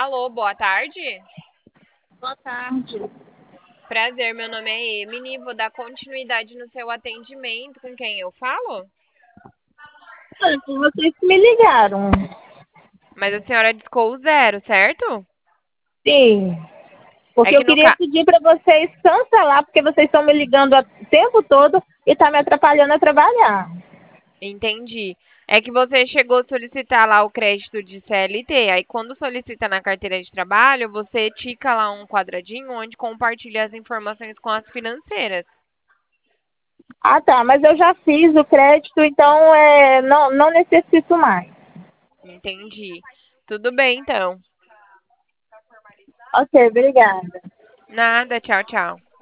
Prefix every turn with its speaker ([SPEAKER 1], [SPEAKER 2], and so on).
[SPEAKER 1] Alô, boa tarde.
[SPEAKER 2] Boa tarde.
[SPEAKER 1] Prazer, meu nome é Emily. Vou dar continuidade no seu atendimento. Com quem eu falo?
[SPEAKER 2] Olha, foi vocês que me ligaram.
[SPEAKER 1] Mas a senhora discou o zero, certo?
[SPEAKER 2] Sim,
[SPEAKER 1] É
[SPEAKER 2] porque
[SPEAKER 1] que
[SPEAKER 2] eu
[SPEAKER 1] no
[SPEAKER 2] queria
[SPEAKER 1] ca...
[SPEAKER 2] pedir para vocês cancelar, porque vocês estão me ligando o tempo todo e está me atrapalhando a trabalhar.
[SPEAKER 1] Entendi. É que você chegou a solicitar lá o crédito de CLT. Aí, quando solicita na carteira de trabalho, você tica lá um quadradinho onde compartilha as informações com as financeiras.
[SPEAKER 2] Ah, tá, mas eu já fiz o crédito, então não necessito mais.
[SPEAKER 1] Entendi. Tudo bem, então.
[SPEAKER 2] Ok, obrigada.
[SPEAKER 1] Nada, tchau, tchau.